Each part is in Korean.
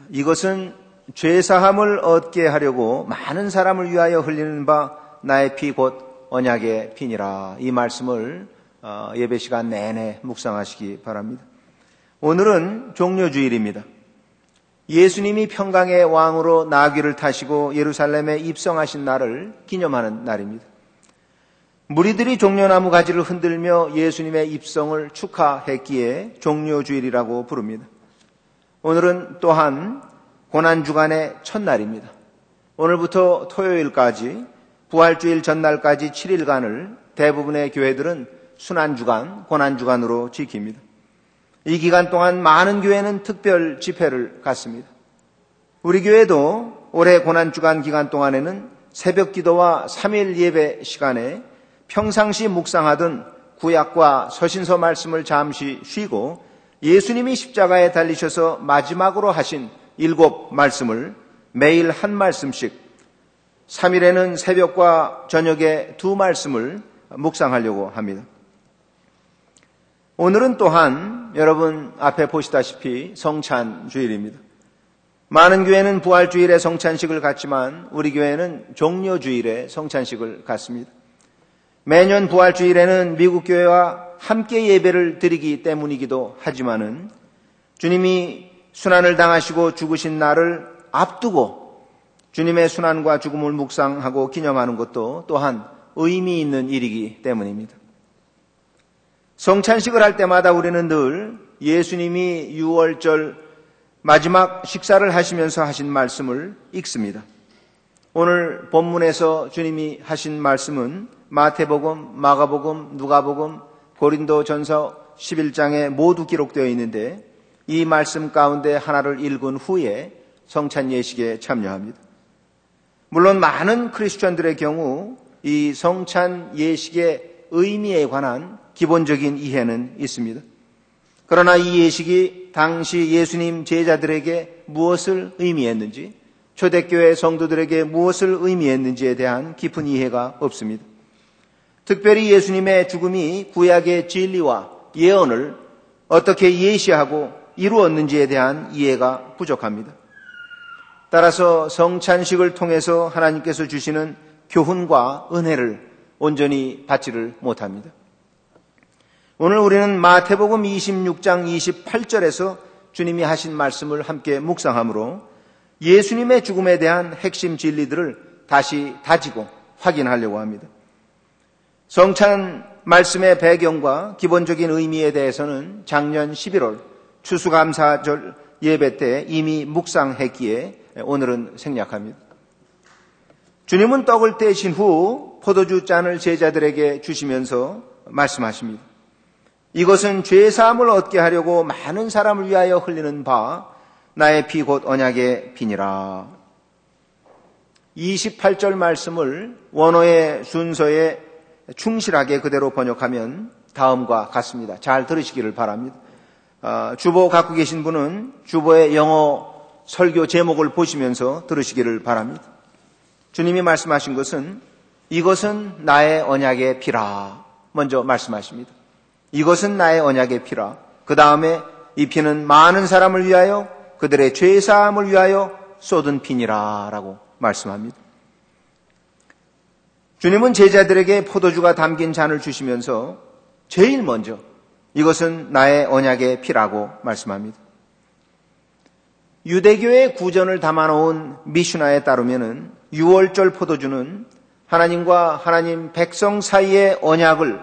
이것은 죄사함을 얻게 하려고 많은 사람을 위하여 흘리는 바 나의 피 곧 언약의 피니라. 이 말씀을 예배 시간 내내 묵상하시기 바랍니다. 오늘은 종려주일입니다. 예수님이 평강의 왕으로 나귀를 타시고 예루살렘에 입성하신 날을 기념하는 날입니다. 무리들이 종려나무 가지를 흔들며 예수님의 입성을 축하했기에 종려주일이라고 부릅니다. 오늘은 또한 고난주간의 첫날입니다. 오늘부터 토요일까지 부활주일 전날까지 7일간을 대부분의 교회들은 순환주간, 고난주간으로 지킵니다. 이 기간 동안 많은 교회는 특별 집회를 갖습니다. 우리 교회도 올해 고난주간 기간 동안에는 새벽 기도와 3일 예배 시간에 평상시 묵상하던 구약과 서신서 말씀을 잠시 쉬고 예수님이 십자가에 달리셔서 마지막으로 하신 7 말씀을 매일 한 말씀씩 3일에는 새벽과 저녁에 2 말씀을 묵상하려고 합니다. 오늘은 또한 여러분 앞에 보시다시피 성찬주일입니다. 많은 교회는 부활주일에 성찬식을 갖지만 우리 교회는 종려주일에 성찬식을 갖습니다. 매년 부활주일에는 미국 교회와 함께 예배를 드리기 때문이기도 하지만은 주님이 순환을 당하시고 죽으신 날을 앞두고 주님의 순환과 죽음을 묵상하고 기념하는 것도 또한 의미 있는 일이기 때문입니다. 성찬식을 할 때마다 우리는 늘 예수님이 유월절 마지막 식사를 하시면서 하신 말씀을 읽습니다. 오늘 본문에서 주님이 하신 말씀은 마태복음, 마가복음, 누가복음, 고린도전서 11장에 모두 기록되어 있는데 이 말씀 가운데 하나를 읽은 후에 성찬 예식에 참여합니다. 물론 많은 크리스천들의 경우 이 성찬 예식의 의미에 관한 기본적인 이해는 있습니다. 그러나 이 예식이 당시 예수님 제자들에게 무엇을 의미했는지, 초대교회 성도들에게 무엇을 의미했는지에 대한 깊은 이해가 없습니다. 특별히 예수님의 죽음이 구약의 진리와 예언을 어떻게 예시하고 이루었는지에 대한 이해가 부족합니다. 따라서 성찬식을 통해서 하나님께서 주시는 교훈과 은혜를 온전히 받지를 못합니다. 오늘 우리는 마태복음 26장 28절에서 주님이 하신 말씀을 함께 묵상함으로 예수님의 죽음에 대한 핵심 진리들을 다시 다지고 확인하려고 합니다. 성찬 말씀의 배경과 기본적인 의미에 대해서는 작년 11월 추수감사절 예배 때 이미 묵상했기에 오늘은 생략합니다. 주님은 떡을 떼신 후 포도주 잔을 제자들에게 주시면서 말씀하십니다. 이것은 죄사함을 얻게 하려고 많은 사람을 위하여 흘리는 바 나의 피 곧 언약의 피니라. 28절 말씀을 원어의 순서에 충실하게 그대로 번역하면 다음과 같습니다. 잘 들으시기를 바랍니다. 주보 갖고 계신 분은 주보의 영어 설교 제목을 보시면서 들으시기를 바랍니다. 주님이 말씀하신 것은 이것은 나의 언약의 피라. 먼저 말씀하십니다. 이것은 나의 언약의 피라. 그 다음에 이 피는 많은 사람을 위하여 그들의 죄사함을 위하여 쏟은 피니라 라고 말씀합니다. 주님은 제자들에게 포도주가 담긴 잔을 주시면서 제일 먼저 이것은 나의 언약의 피라고 말씀합니다. 유대교의 구전을 담아놓은 미슈나에 따르면 6월절 포도주는 하나님과 하나님 백성 사이의 언약을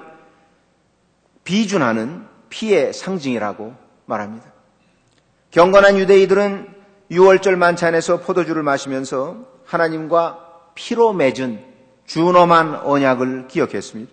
비준하는 피의 상징이라고 말합니다. 경건한 유대인들은 6월절 만찬에서 포도주를 마시면서 하나님과 피로 맺은 준엄한 언약을 기억했습니다.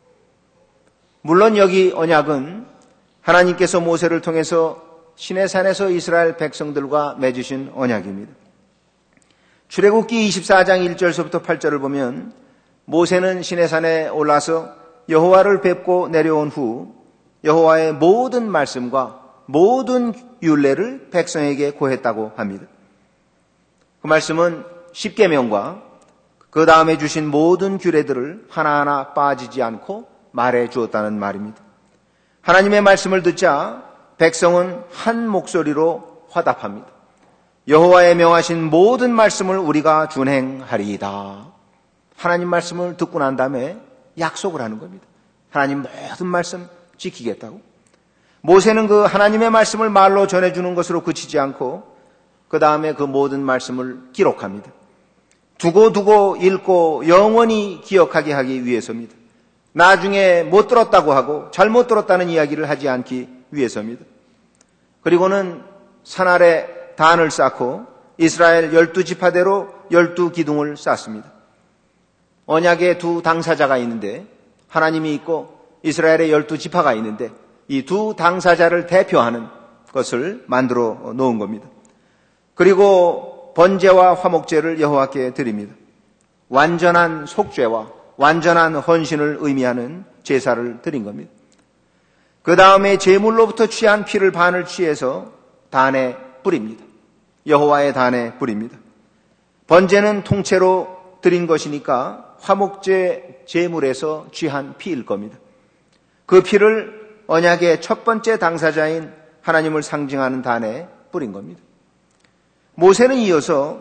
물론 여기 언약은 하나님께서 모세를 통해서 시내산에서 이스라엘 백성들과 맺으신 언약입니다. 출애굽기 24장 1절서부터 8절을 보면 모세는 시내산에 올라서 여호와를 뵙고 내려온 후 여호와의 모든 말씀과 모든 율례를 백성에게 고했다고 합니다. 그 말씀은 십계명과 그 다음에 주신 모든 규례들을 하나하나 빠지지 않고 말해 주었다는 말입니다. 하나님의 말씀을 듣자 백성은 한 목소리로 화답합니다. 여호와의 명하신 모든 말씀을 우리가 준행하리이다. 하나님 말씀을 듣고 난 다음에 약속을 하는 겁니다. 하나님 모든 말씀 지키겠다고. 모세는 그 하나님의 말씀을 말로 전해주는 것으로 그치지 않고 그 다음에 그 모든 말씀을 기록합니다. 두고 읽고 영원히 기억하게 하기 위해서입니다. 나중에 못 들었다고 하고 잘못 들었다는 이야기를 하지 않기 위해서입니다. 그리고는 산 아래 단을 쌓고 이스라엘 12지파대로 12기둥을 쌓습니다. 언약의 두 당사자가 있는데 하나님이 있고 이스라엘의 12지파가 있는데 이 두 당사자를 대표하는 것을 만들어 놓은 겁니다. 그리고 번제와 화목제를 여호와께 드립니다. 완전한 속죄와 완전한 헌신을 의미하는 제사를 드린 겁니다. 그 다음에 제물로부터 취한 피를 반을 취해서 단에 뿌립니다. 여호와의 단에 뿌립니다. 번제는 통째로 드린 것이니까 화목제 제물에서 취한 피일 겁니다. 그 피를 언약의 첫 번째 당사자인 하나님을 상징하는 단에 뿌린 겁니다. 모세는 이어서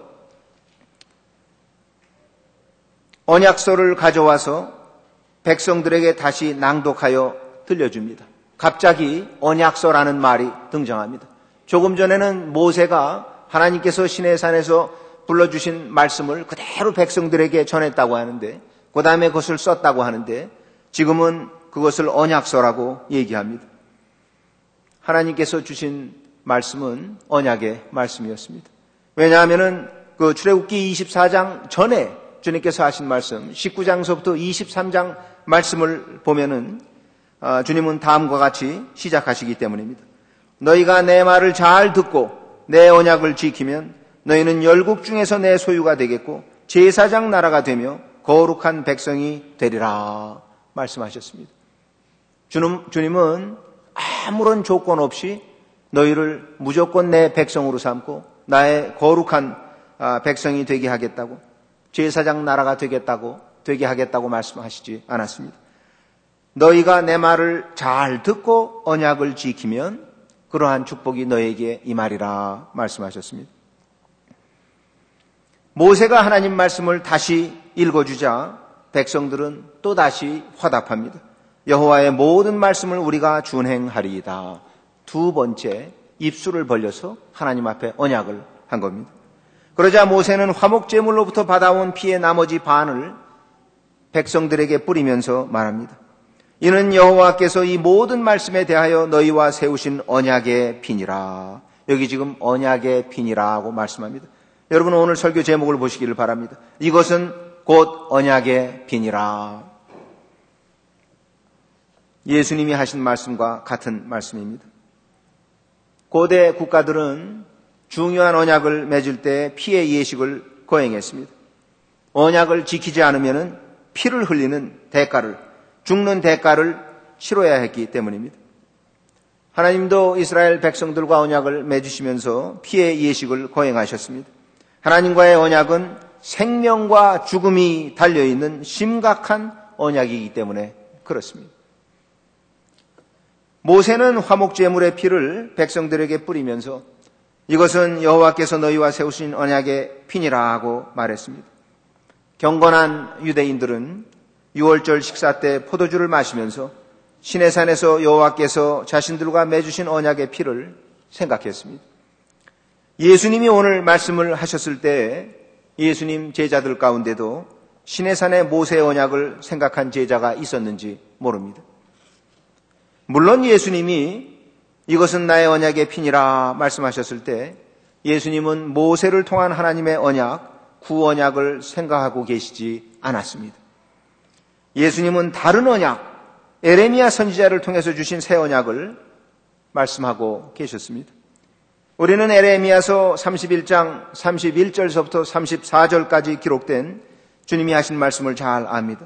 언약서를 가져와서 백성들에게 다시 낭독하여 들려줍니다. 갑자기 언약서라는 말이 등장합니다. 조금 전에는 모세가 하나님께서 시내산에서 불러주신 말씀을 그대로 백성들에게 전했다고 하는데 그 다음에 그것을 썼다고 하는데 지금은 그것을 언약서라고 얘기합니다. 하나님께서 주신 말씀은 언약의 말씀이었습니다. 왜냐하면은 그 출애굽기 24장 전에 주님께서 하신 말씀 19장서부터 23장 말씀을 보면은 주님은 다음과 같이 시작하시기 때문입니다. 너희가 내 말을 잘 듣고 내 언약을 지키면 너희는 열국 중에서 내 소유가 되겠고 제사장 나라가 되며 거룩한 백성이 되리라 말씀하셨습니다. 주님은 아무런 조건 없이 너희를 무조건 내 백성으로 삼고 나의 거룩한 백성이 되게 하겠다고 제사장 나라가 되게 하겠다고 말씀하시지 않았습니다. 너희가 내 말을 잘 듣고 언약을 지키면 그러한 축복이 너에게 임하리라 말씀하셨습니다. 모세가 하나님 말씀을 다시 읽어주자 백성들은 또다시 화답합니다. 여호와의 모든 말씀을 우리가 준행하리이다. 두 번째 입술을 벌려서 하나님 앞에 언약을 한 겁니다. 그러자 모세는 화목제물로부터 받아온 피의 나머지 반을 백성들에게 뿌리면서 말합니다. 이는 여호와께서 이 모든 말씀에 대하여 너희와 세우신 언약의 피니라. 여기 지금 언약의 피니라고 말씀합니다. 여러분 오늘 설교 제목을 보시기를 바랍니다. 이것은 곧 언약의 피니라. 예수님이 하신 말씀과 같은 말씀입니다. 고대 국가들은 중요한 언약을 맺을 때 피의 예식을 거행했습니다. 언약을 지키지 않으면 피를 흘리는 대가를, 죽는 대가를 치러야 했기 때문입니다. 하나님도 이스라엘 백성들과 언약을 맺으시면서 피의 예식을 거행하셨습니다. 하나님과의 언약은 생명과 죽음이 달려있는 심각한 언약이기 때문에 그렇습니다. 모세는 화목제물의 피를 백성들에게 뿌리면서 이것은 여호와께서 너희와 세우신 언약의 피니라고 말했습니다. 경건한 유대인들은 6월절 식사 때 포도주를 마시면서 시내산에서 여호와께서 자신들과 맺으신 언약의 피를 생각했습니다. 예수님이 오늘 말씀을 하셨을 때 예수님 제자들 가운데도 시내산의 모세 언약을 생각한 제자가 있었는지 모릅니다. 물론 예수님이 이것은 나의 언약의 피니라 말씀하셨을 때 예수님은 모세를 통한 하나님의 언약, 구언약을 생각하고 계시지 않았습니다. 예수님은 다른 언약, 에레미야 선지자를 통해서 주신 새 언약을 말씀하고 계셨습니다. 우리는 에레미야서 31장 31절서부터 34절까지 기록된 주님이 하신 말씀을 잘 압니다.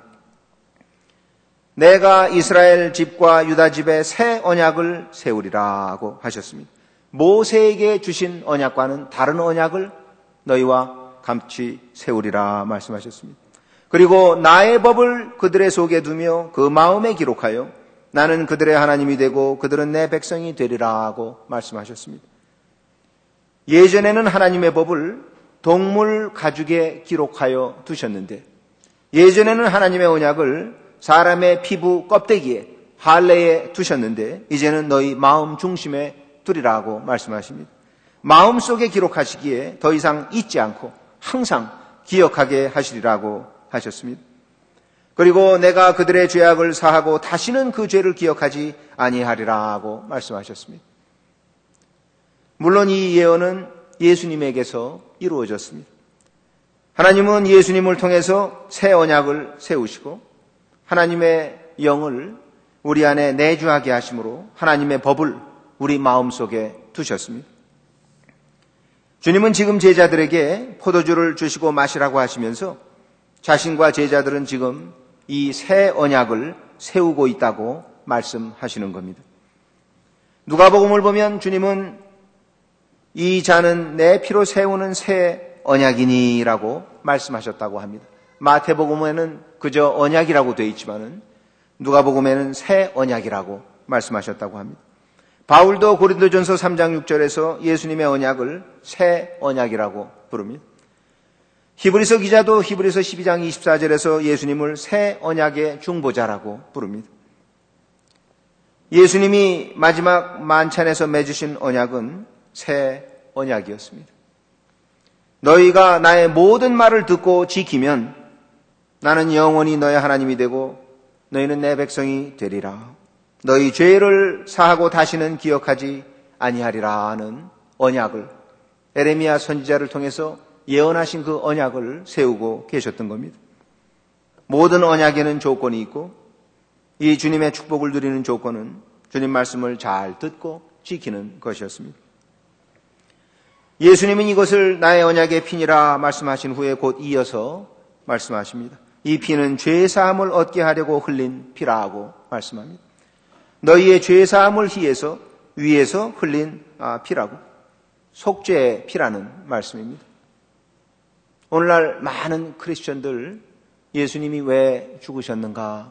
내가 이스라엘 집과 유다 집에 새 언약을 세우리라고 하셨습니다. 모세에게 주신 언약과는 다른 언약을 너희와 같이 세우리라 말씀하셨습니다. 그리고 나의 법을 그들의 속에 두며 그 마음에 기록하여 나는 그들의 하나님이 되고 그들은 내 백성이 되리라고 말씀하셨습니다. 예전에는 하나님의 법을 동물 가죽에 기록하여 두셨는데 예전에는 하나님의 언약을 사람의 피부 껍데기에 할례에 두셨는데 이제는 너희 마음 중심에 두리라고 말씀하십니다. 마음속에 기록하시기에 더 이상 잊지 않고 항상 기억하게 하시리라고 하셨습니다. 그리고 내가 그들의 죄악을 사하고 다시는 그 죄를 기억하지 아니하리라고 말씀하셨습니다. 물론 이 예언은 예수님에게서 이루어졌습니다. 하나님은 예수님을 통해서 새 언약을 세우시고 하나님의 영을 우리 안에 내주하게 하심으로 하나님의 법을 우리 마음속에 두셨습니다. 주님은 지금 제자들에게 포도주를 주시고 마시라고 하시면서 자신과 제자들은 지금 이 새 언약을 세우고 있다고 말씀하시는 겁니다. 누가복음을 보면 주님은 이 잔은 내 피로 세우는 새 언약이니라고 말씀하셨다고 합니다. 마태복음에는 그저 언약이라고 되어 있지만은 누가복음에는 새 언약이라고 말씀하셨다고 합니다. 바울도 고린도전서 3장 6절에서 예수님의 언약을 새 언약이라고 부릅니다. 히브리서 기자도 히브리서 12장 24절에서 예수님을 새 언약의 중보자라고 부릅니다. 예수님이 마지막 만찬에서 맺으신 언약은 새 언약이었습니다. 너희가 나의 모든 말을 듣고 지키면 나는 영원히 너의 하나님이 되고 너희는 내 백성이 되리라. 너희 죄를 사하고 다시는 기억하지 아니하리라 하는 언약을 에레미야 선지자를 통해서 예언하신 그 언약을 세우고 계셨던 겁니다. 모든 언약에는 조건이 있고 이 주님의 축복을 누리는 조건은 주님 말씀을 잘 듣고 지키는 것이었습니다. 예수님은 이것을 나의 언약의 피니라 말씀하신 후에 곧 이어서 말씀하십니다. 이 피는 죄사함을 얻게 하려고 흘린 피라고 말씀합니다. 너희의 죄사함을 위해서 흘린 피라고, 속죄의 피라는 말씀입니다. 오늘날 많은 크리스천들 예수님이 왜 죽으셨는가?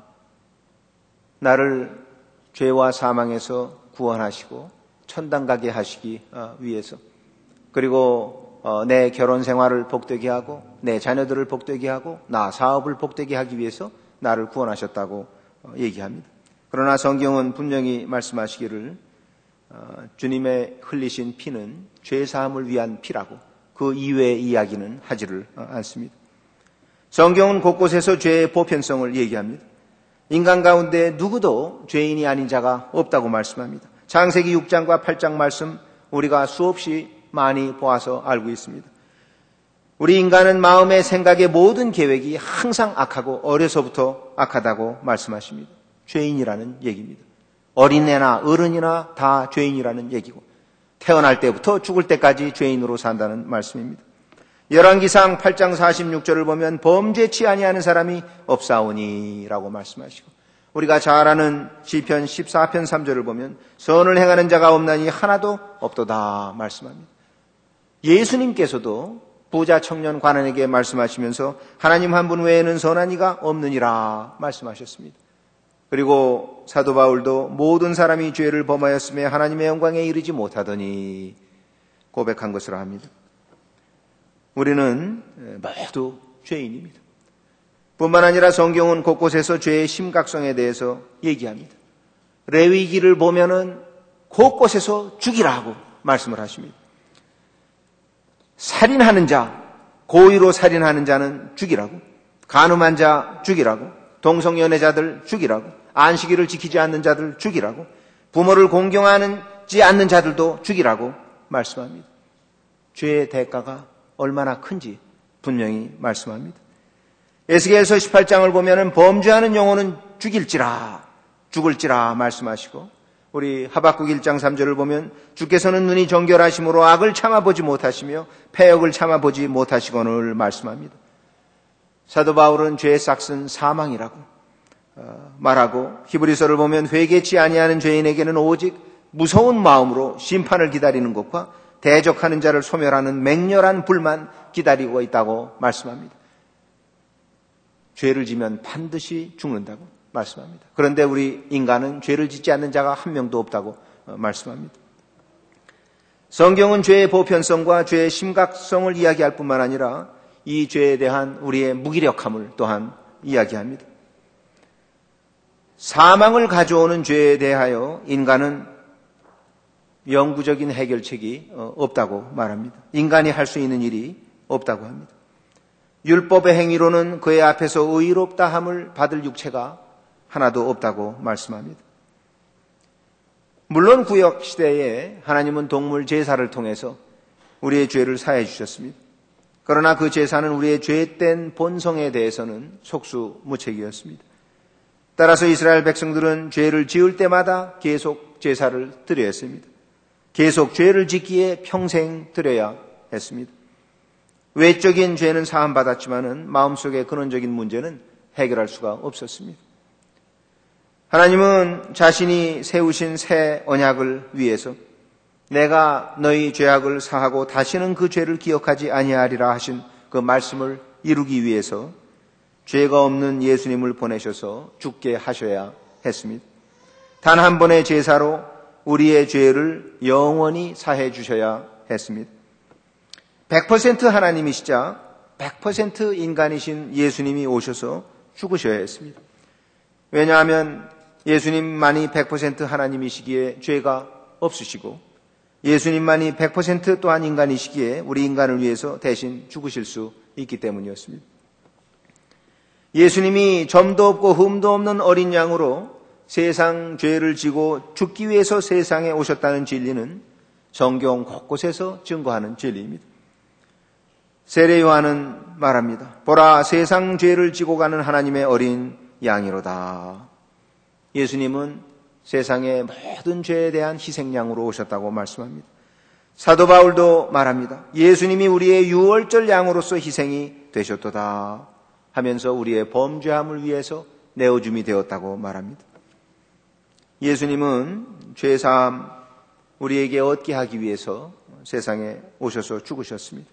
나를 죄와 사망에서 구원하시고 천당 가게 하시기 위해서, 그리고 내 결혼 생활을 복되게 하고 내 자녀들을 복되게 하고 나 사업을 복되게 하기 위해서 나를 구원하셨다고 얘기합니다. 그러나 성경은 분명히 말씀하시기를 주님의 흘리신 피는 죄사함을 위한 피라고, 그 이외의 이야기는 하지를 않습니다. 성경은 곳곳에서 죄의 보편성을 얘기합니다. 인간 가운데 누구도 죄인이 아닌 자가 없다고 말씀합니다. 창세기 6장과 8장 말씀 우리가 수없이 많이 보아서 알고 있습니다. 우리 인간은 마음의 생각의 모든 계획이 항상 악하고 어려서부터 악하다고 말씀하십니다. 죄인이라는 얘기입니다. 어린애나 어른이나 다 죄인이라는 얘기고 태어날 때부터 죽을 때까지 죄인으로 산다는 말씀입니다. 열왕기상 8장 46절을 보면 범죄치 아니하는 사람이 없사오니라고 말씀하시고, 우리가 잘 아는 시편 14편 3절을 보면 선을 행하는 자가 없나니 하나도 없도다 말씀합니다. 예수님께서도 부자 청년 관원에게 말씀하시면서 하나님 한 분 외에는 선한 이가 없느니라 말씀하셨습니다. 그리고 사도 바울도 모든 사람이 죄를 범하였으며 하나님의 영광에 이르지 못하더니 고백한 것으로 합니다. 우리는 모두 죄인입니다. 뿐만 아니라 성경은 곳곳에서 죄의 심각성에 대해서 얘기합니다. 레위기를 보면은 곳곳에서 죽이라고 말씀을 하십니다. 살인하는 자, 고의로 살인하는 자는 죽이라고, 간음한 자 죽이라고, 동성연애자들 죽이라고, 안식일을 지키지 않는 자들 죽이라고, 부모를 공경하지 않는 자들도 죽이라고 말씀합니다. 죄의 대가가 얼마나 큰지 분명히 말씀합니다. 에스겔서 18장을 보면은 범죄하는 영혼은 죽을지라 말씀하시고, 우리 하박국 1장 3절을 보면 주께서는 눈이 정결하심으로 악을 참아보지 못하시며 패역을 참아보지 못하시거늘 말씀합니다. 사도 바울은 죄의 싹은 사망이라고 말하고, 히브리서를 보면 회개치 아니하는 죄인에게는 오직 무서운 마음으로 심판을 기다리는 것과 대적하는 자를 소멸하는 맹렬한 불만 기다리고 있다고 말씀합니다. 죄를 지면 반드시 죽는다고 말씀합니다. 그런데 우리 인간은 죄를 짓지 않는 자가 한 명도 없다고 말씀합니다. 성경은 죄의 보편성과 죄의 심각성을 이야기할 뿐만 아니라 이 죄에 대한 우리의 무기력함을 또한 이야기합니다. 사망을 가져오는 죄에 대하여 인간은 영구적인 해결책이 없다고 말합니다. 인간이 할 수 있는 일이 없다고 합니다. 율법의 행위로는 그의 앞에서 의롭다함을 받을 육체가 하나도 없다고 말씀합니다. 물론 구약 시대에 하나님은 동물 제사를 통해서 우리의 죄를 사해 주셨습니다. 그러나 그 제사는 우리의 죄된 본성에 대해서는 속수무책이었습니다. 따라서 이스라엘 백성들은 죄를 지을 때마다 계속 제사를 드려야 했습니다. 계속 죄를 짓기에 평생 드려야 했습니다. 외적인 죄는 사함받았지만은 마음속의 근원적인 문제는 해결할 수가 없었습니다. 하나님은 자신이 세우신 새 언약을 위해서 내가 너희 죄악을 사하고 다시는 그 죄를 기억하지 아니하리라 하신 그 말씀을 이루기 위해서 죄가 없는 예수님을 보내셔서 죽게 하셔야 했습니다. 단 한 번의 제사로 우리의 죄를 영원히 사해 주셔야 했습니다. 100% 하나님이시자 100% 인간이신 예수님이 오셔서 죽으셔야 했습니다. 왜냐하면 예수님만이 100% 하나님이시기에 죄가 없으시고 예수님만이 100% 또한 인간이시기에 우리 인간을 위해서 대신 죽으실 수 있기 때문이었습니다. 예수님이 점도 없고 흠도 없는 어린 양으로 세상 죄를 지고 죽기 위해서 세상에 오셨다는 진리는 성경 곳곳에서 증거하는 진리입니다. 세례 요한은 말합니다. 보라, 세상 죄를 지고 가는 하나님의 어린 양이로다. 예수님은 세상의 모든 죄에 대한 희생양으로 오셨다고 말씀합니다. 사도 바울도 말합니다. 예수님이 우리의 유월절 양으로서 희생이 되셨도다 하면서 우리의 범죄함을 위해서 내어줌이 되었다고 말합니다. 예수님은 죄사함 우리에게 얻게 하기 위해서 세상에 오셔서 죽으셨습니다.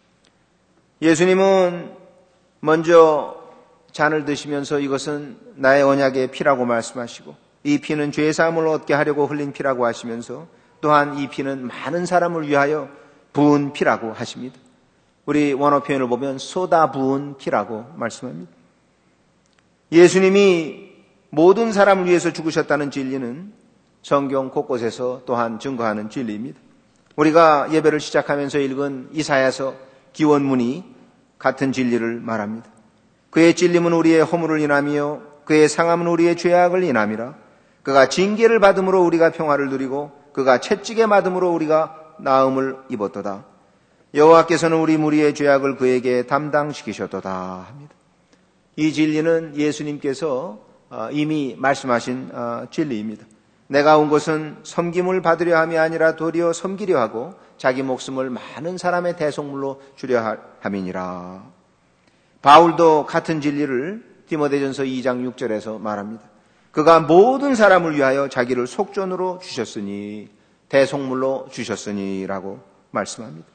예수님은 먼저 잔을 드시면서 이것은 나의 언약의 피라고 말씀하시고 이 피는 죄사함을 얻게 하려고 흘린 피라고 하시면서 또한 이 피는 많은 사람을 위하여 부은 피라고 하십니다. 우리 원어 표현을 보면 쏟아 부은 피라고 말씀합니다. 예수님이 모든 사람을 위해서 죽으셨다는 진리는 성경 곳곳에서 또한 증거하는 진리입니다. 우리가 예배를 시작하면서 읽은 이사야서 기원문이 같은 진리를 말합니다. 그의 찔림은 우리의 허물을 인하며 그의 상함은 우리의 죄악을 인함이라. 그가 징계를 받음으로 우리가 평화를 누리고 그가 채찍에 맞음으로 우리가 나음을 입었도다. 여호와께서는 우리 무리의 죄악을 그에게 담당시키셨도다 합니다. 이 진리는 예수님께서 이미 말씀하신 진리입니다. 내가 온 것은 섬김을 받으려 함이 아니라 도리어 섬기려 하고 자기 목숨을 많은 사람의 대속물로 주려 함이니라. 바울도 같은 진리를 디모데전서 2장 6절에서 말합니다. 그가 모든 사람을 위하여 자기를 속전으로 주셨으니 대속물로 주셨으니라고 말씀합니다.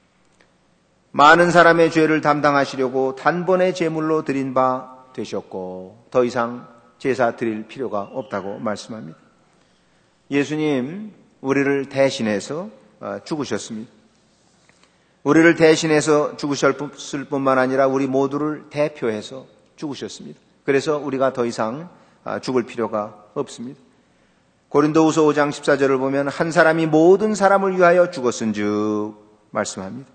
많은 사람의 죄를 담당하시려고 단번에 제물로 드린 바 되셨고 더 이상 제사 드릴 필요가 없다고 말씀합니다. 예수님 우리를 대신해서 죽으셨습니다. 우리를 대신해서 죽으셨을 뿐만 아니라 우리 모두를 대표해서 죽으셨습니다. 그래서 우리가 더 이상 죽을 필요가 없습니다. 고린도후서 5장 14절을 보면 한 사람이 모든 사람을 위하여 죽었은즉 말씀합니다.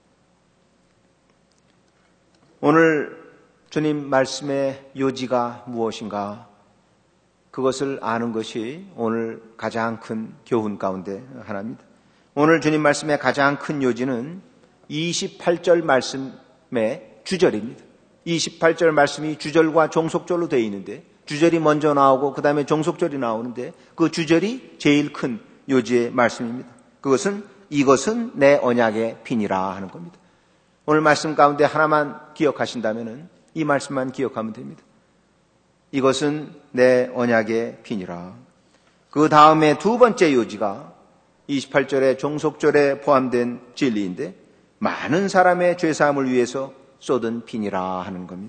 오늘 주님 말씀의 요지가 무엇인가? 그것을 아는 것이 오늘 가장 큰 교훈 가운데 하나입니다. 오늘 주님 말씀의 가장 큰 요지는 28절 말씀의 주절입니다. 28절 말씀이 주절과 종속절로 되어 있는데 주절이 먼저 나오고 그 다음에 종속절이 나오는데 그 주절이 제일 큰 요지의 말씀입니다. 그것은 이것은 내 언약의 피니라 하는 겁니다. 오늘 말씀 가운데 하나만 기억하신다면 이 말씀만 기억하면 됩니다. 이것은 내 언약의 피니라. 그 다음에 두 번째 요지가 28절의 종속절에 포함된 진리인데 많은 사람의 죄사함을 위해서 쏟은 피니라 하는 겁니다.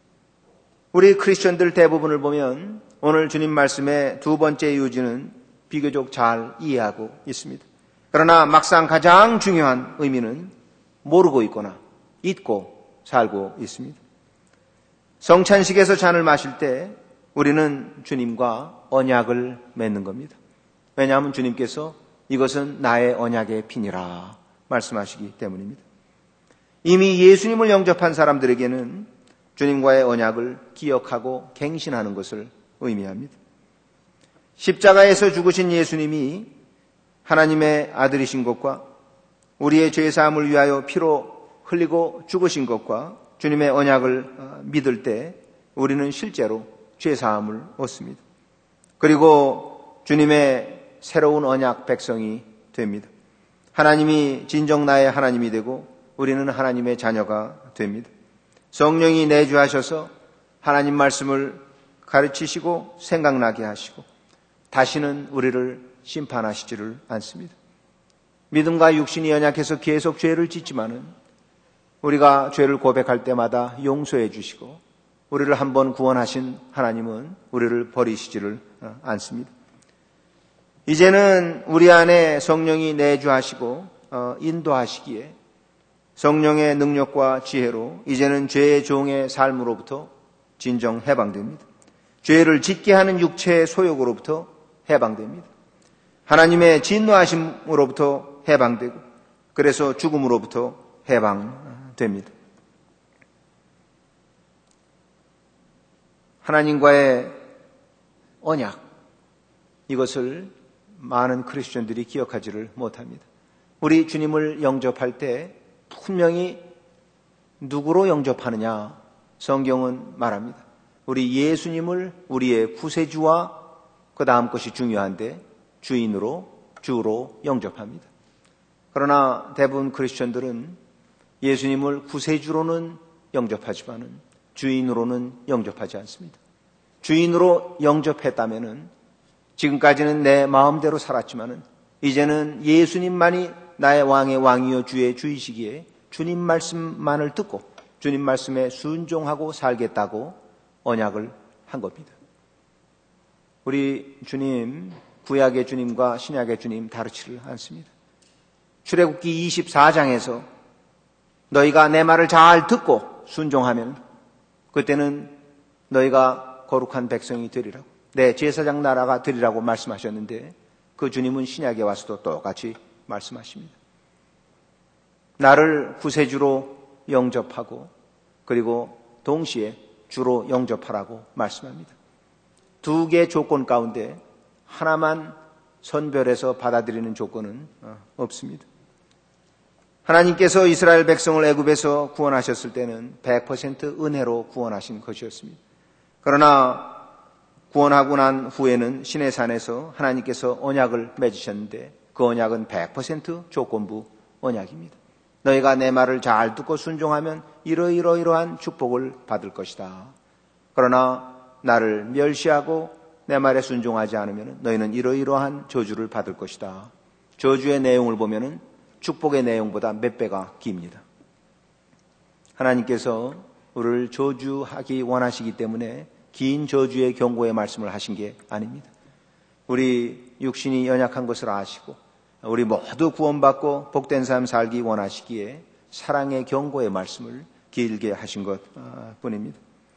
우리 크리스천들 대부분을 보면 오늘 주님 말씀의 두 번째 요지는 비교적 잘 이해하고 있습니다. 그러나 막상 가장 중요한 의미는 모르고 있거나 잊고 살고 있습니다. 성찬식에서 잔을 마실 때 우리는 주님과 언약을 맺는 겁니다. 왜냐하면 주님께서 이것은 나의 언약의 피니라 말씀하시기 때문입니다. 이미 예수님을 영접한 사람들에게는 주님과의 언약을 기억하고 갱신하는 것을 의미합니다. 십자가에서 죽으신 예수님이 하나님의 아들이신 것과 우리의 죄사함을 위하여 피로 흘리고 죽으신 것과 주님의 언약을 믿을 때 우리는 실제로 죄사함을 얻습니다. 그리고 주님의 새로운 언약 백성이 됩니다. 하나님이 진정 나의 하나님이 되고 우리는 하나님의 자녀가 됩니다. 성령이 내주하셔서 하나님 말씀을 가르치시고 생각나게 하시고 다시는 우리를 심판하시지를 않습니다. 믿음과 육신이 연약해서 계속 죄를 짓지만은 우리가 죄를 고백할 때마다 용서해 주시고 우리를 한번 구원하신 하나님은 우리를 버리시지를 않습니다. 이제는 우리 안에 성령이 내주하시고 인도하시기에 성령의 능력과 지혜로 이제는 죄의 종의 삶으로부터 진정 해방됩니다. 죄를 짓게 하는 육체의 소욕으로부터 해방됩니다. 하나님의 진노하심으로부터 해방되고 그래서 죽음으로부터 해방됩니다. 하나님과의 언약, 이것을 많은 크리스천들이 기억하지를 못합니다. 우리 주님을 영접할 때 분명히 누구로 영접하느냐 성경은 말합니다. 우리 예수님을 우리의 구세주와 그 다음 것이 중요한데 주인으로 주로 영접합니다. 그러나 대부분 크리스천들은 예수님을 구세주로는 영접하지만은 주인으로는 영접하지 않습니다. 주인으로 영접했다면은 지금까지는 내 마음대로 살았지만은 이제는 예수님만이 나의 왕의 왕이요 주의 주이시기에 주님 말씀만을 듣고 주님 말씀에 순종하고 살겠다고 언약을 한 겁니다. 우리 주님, 구약의 주님과 신약의 주님 다르지를 않습니다. 출애굽기 24장에서 너희가 내 말을 잘 듣고 순종하면 그때는 너희가 거룩한 백성이 되리라고, 내 제사장 나라가 되리라고 말씀하셨는데 그 주님은 신약에 와서도 똑같이 말씀하십니다. 나를 구세주로 영접하고 그리고 동시에 주로 영접하라고 말씀합니다. 두 개의 조건 가운데 하나만 선별해서 받아들이는 조건은 없습니다. 하나님께서 이스라엘 백성을 애굽에서 구원하셨을 때는 100% 은혜로 구원하신 것이었습니다. 그러나 구원하고 난 후에는 시내산에서 하나님께서 언약을 맺으셨는데 그 언약은 100% 조건부 언약입니다. 너희가 내 말을 잘 듣고 순종하면 이러이러한 축복을 받을 것이다. 그러나 나를 멸시하고 내 말에 순종하지 않으면 너희는 이러이러한 저주를 받을 것이다. 저주의 내용을 보면 축복의 내용보다 몇 배가 깁니다. 하나님께서 우리를 저주하기 원하시기 때문에 긴 저주의 경고의 말씀을 하신 게 아닙니다. 우리 육신이 연약한 것을 아시고 우리 모두 구원받고 복된 삶 살기 원하시기에 사랑의 경고의 말씀을 길게 하신 것 뿐입니다.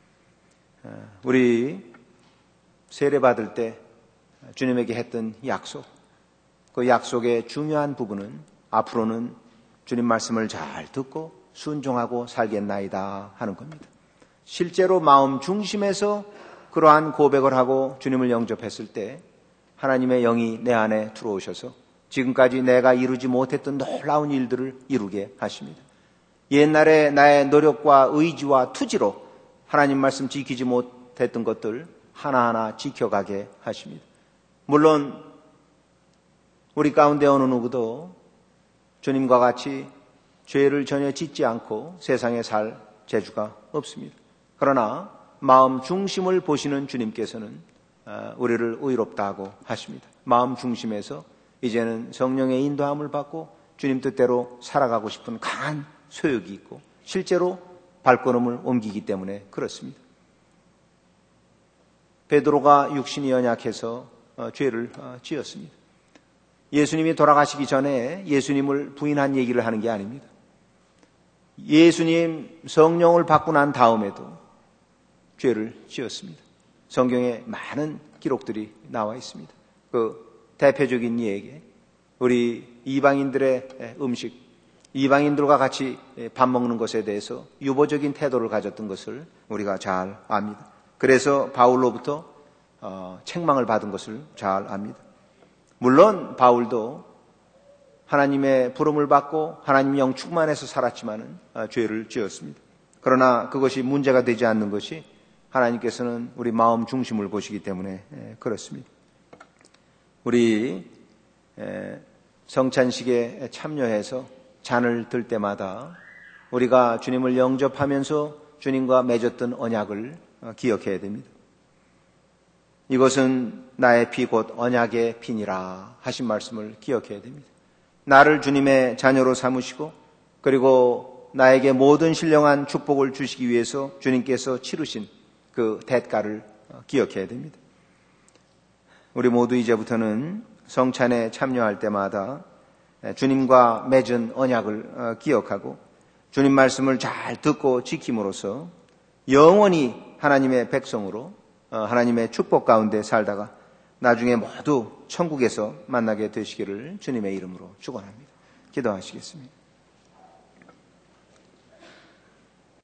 우리 세례받을 때 주님에게 했던 약속, 그 약속의 중요한 부분은 앞으로는 주님 말씀을 잘 듣고 순종하고 살겠나이다 하는 겁니다. 실제로 마음 중심에서 그러한 고백을 하고 주님을 영접했을 때 하나님의 영이 내 안에 들어오셔서 지금까지 내가 이루지 못했던 놀라운 일들을 이루게 하십니다. 옛날에 나의 노력과 의지와 투지로 하나님 말씀 지키지 못했던 것들 하나하나 지켜가게 하십니다. 물론 우리 가운데 어느 누구도 주님과 같이 죄를 전혀 짓지 않고 세상에 살 재주가 없습니다. 그러나 마음 중심을 보시는 주님께서는 우리를 의롭다 하고 하십니다. 마음 중심에서 이제는 성령의 인도함을 받고 주님 뜻대로 살아가고 싶은 강한 소욕이 있고 실제로 발걸음을 옮기기 때문에 그렇습니다. 베드로가 육신이 연약해서 죄를 지었습니다. 예수님이 돌아가시기 전에 예수님을 부인한 얘기를 하는 게 아닙니다. 예수님 성령을 받고 난 다음에도 죄를 지었습니다. 성경에 많은 기록들이 나와 있습니다. 그 대표적인 예에 우리 이방인들의 음식, 이방인들과 같이 밥 먹는 것에 대해서 유보적인 태도를 가졌던 것을 우리가 잘 압니다. 그래서 바울로부터 책망을 받은 것을 잘 압니다. 물론 바울도 하나님의 부름을 받고 하나님 영 충만해서 살았지만은 죄를 지었습니다. 그러나 그것이 문제가 되지 않는 것이 하나님께서는 우리 마음 중심을 보시기 때문에 그렇습니다. 우리 성찬식에 참여해서 잔을 들 때마다 우리가 주님을 영접하면서 주님과 맺었던 언약을 기억해야 됩니다. 이것은 나의 피 곧 언약의 피니라 하신 말씀을 기억해야 됩니다. 나를 주님의 자녀로 삼으시고 그리고 나에게 모든 신령한 축복을 주시기 위해서 주님께서 치르신 그 대가를 기억해야 됩니다. 우리 모두 이제부터는 성찬에 참여할 때마다 주님과 맺은 언약을 기억하고 주님 말씀을 잘 듣고 지킴으로써 영원히 하나님의 백성으로 하나님의 축복 가운데 살다가 나중에 모두 천국에서 만나게 되시기를 주님의 이름으로 축원합니다. 기도하시겠습니다.